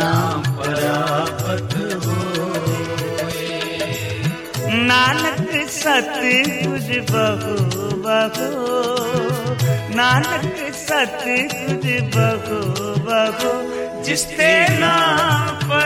नाम परापत होए। नानक सतगुर बहु बहु, नानक सतगुर बहु बहु, जिसते नाम